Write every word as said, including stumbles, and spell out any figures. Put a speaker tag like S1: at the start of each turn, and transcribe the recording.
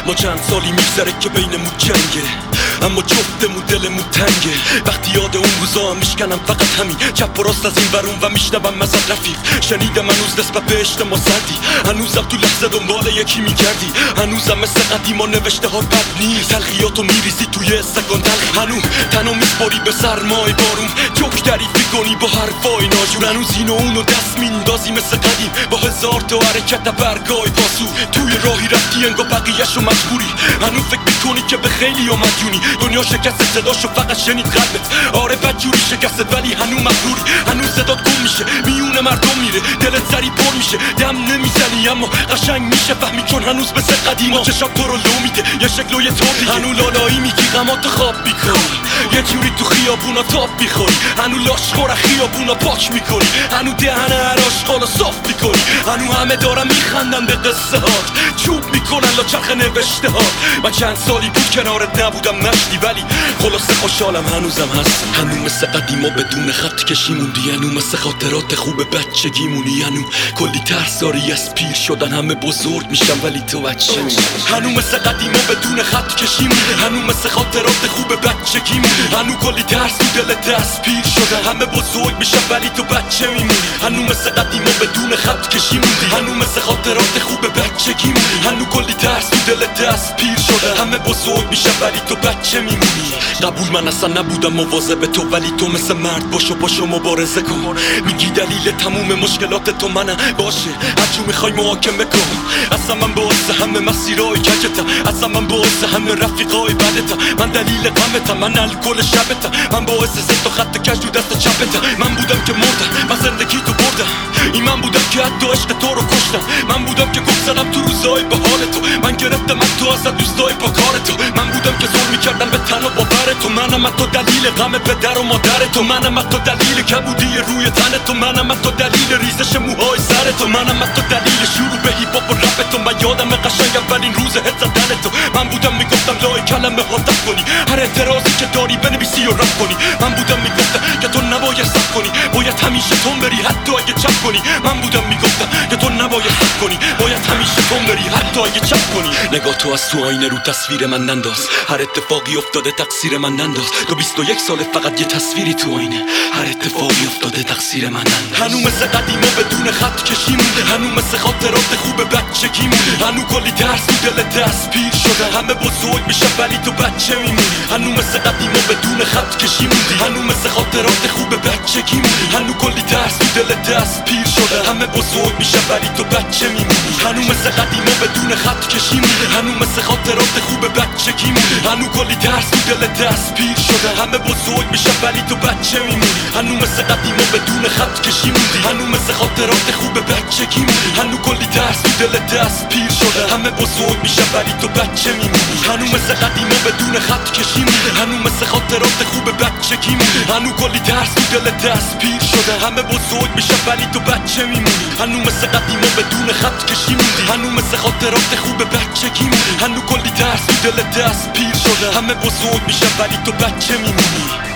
S1: ما چند سالی میگذره که بینمون جنگه، اما جفتمون دلمون تنگه. وقتی یاد اون روزا هم میشکنم فقط همین چپ و راست از این ورون و میشنوم ازت رفیق. شنیدم هنوز نسبت به عشق ما سردی، هنوزم تو لحظه دنبال یکی میگردی، هنوزم مثل قدیما نوشته ها بد نیست، تلخیاتو میریزی توی استکان تلخی، هنوز تنو میسپاری به سرمای بارون، جوک تعریفی کنی با حرفای ناجور، هنوز اینو اونو دست میندازی مثل قدیم با هزار تا حرکت برگای پاسو. توی راهی رفتی انگار بقیه‌شو مجبوری، هنوز فکر میکنی که به خیلی ها مدیونی، دنیا شکست صداشو فقط شنید قلبت. آره بدجوری شکست ولی هنوز مغروری، هنوز صدات گم میشه میون مردم میره، دلت سری پر میشه دم نمیزنی اما قشنگ میشه فهمی چون هنوز مثل قدیما چشم تو رو لو میده یه شکل و یه طور دیگه، هنوز لالایی میگی غماتو خواب میکنی، یه جوری تو خیابونا تاپ میخوری، هنوز لاشخور خیابونا پاک میکنی، هنوز دهن هر آشغالو صاف میکنی، هنوز همه دارن میخندن به قصه هات، چوب میکنن لا چرخ نوشته هات. من چند سالی بود کنارت نبودم نشتی ولی خلاصه خوشحالم هنوزم هست، هنوز مثل قدیما بدون خط کشی موندی، هنوز مثل خاطرات خوب بچگی مونی، هنوز کلی ترس داری از پیر شدن، همه بزرگ میشن ولی تو بچه میمونی، هنوز مثل قدیما بدون خط کشی موندی، هنوز مثل خاطرات خوب بچگی مونی، هنوز کلی ترس تو دلت از پیر شدن، همه بزرگ میشن ولی تو بچه میمونی، هنوز مثل قدیما بدون خط کشی موندی، هنوز مثل خاطرات خوب بچگی مونی، هنوز کلی ترس تو دلت از پیر شدن، همه بزرگ میشن ولی تو بچه میمونی. قبول من اصلا نبودم مواظب تو ولی تو مثل مرد باشو باشو مبارزه کن، میگی دلیل تموم مشکلات تو منم، باشه هرچی میخوای محاکمه کن، اصلا من باعث همه مسیرهای کجتم، اصلا من باعث همه رفیقای بدتم، من دلیل غمتم، من الکل شبتم، من باعث ست و خط کج تو دست چپتم، من بودم که مردم من زندگی تو بردم، این من بودم که حتی عشق تو رو کشتم، من بودم که گم زدم تو روزای به حال تو، من گرفتم از تو از دوستای با کار تو، من بودم که ظلم میکردم به تن و باور تو، منم تو دلیل غم پدر و مادر تو، منم تو دلیل کبودی روی تن تو، منم تو دلیل ریزش موهای سر تو، منم تو دلیل شروع به هیپ هاپ و رپ تو، من یادم قشنگ اولین روز هد زدن تو، من بودم میگفتم لای کلمه هاتف کنی، هر اعتراضی که داری بنویسی و رپ کنی، من بودم میگفتم که تو نباید صف کنی، باید همیشه تون بری حتی اگه چپ کنی، من بودم میگفتم که تو نباید صف کنی، باید همیشه تون بری حتی اگه چپ کنی. نگاه تو از تو آینه رو تصویر من ننداز، هر اتفاقی افتاده تقصیر من ننداز، تو بیست و یک ساله فقط یه تصویری تو آینه، هر اتفاقی افتاده تقصیر من ننداز، هنوز مثل قدیما بدون خط کشی مونده، هنوز مثل خاطرات خوب بچگی مونده، هنوز کلی ترس تو دلت از پیر شدن، همه بزرگ میشن ولی تو بچه میمونی، هنوز مثل قدیما بدون خط کشی موندی، هنوز مثل خاطرات خوب بچگی مونده، هنوز کلی ترس تو دلت از پیر شدن، همه بزرگ میشن ولی تو بچه میمونی، هنوز مثل قدیما بدون خط کشی موندی، هنوز مثل خاطرات خوب بچگی مونده، هنوز کلی ترس تو دلت از پیر شدن، همه بزرگ میشن ولی تو بچه میمونی، هنوز مثل قدیما بدون خط کشی موندی، هنوز مثل خاطرات خوب بچگی مونده، هنوز کلی ترس تو دلت از پیر شدن، همه بزرگ میشن ولی تو بچه میمونی، هنوز مثل قدیما بدون خط کشی مونده، هنوز مثل خاطرات خوب بچگی مونده، هنوز کلی ترس تو دلت از پیر شدن، همه بزرگ میشن ولی تو بچه میمونی، هنوز مثل قدیما بدون خط کشی موندی، هنوز مثل خاطرات خوب بچگی مونده، هنوز کلی ترس تو دلت از پیر شدن، همه بزرگ میشن ولی تو بچه میمونی.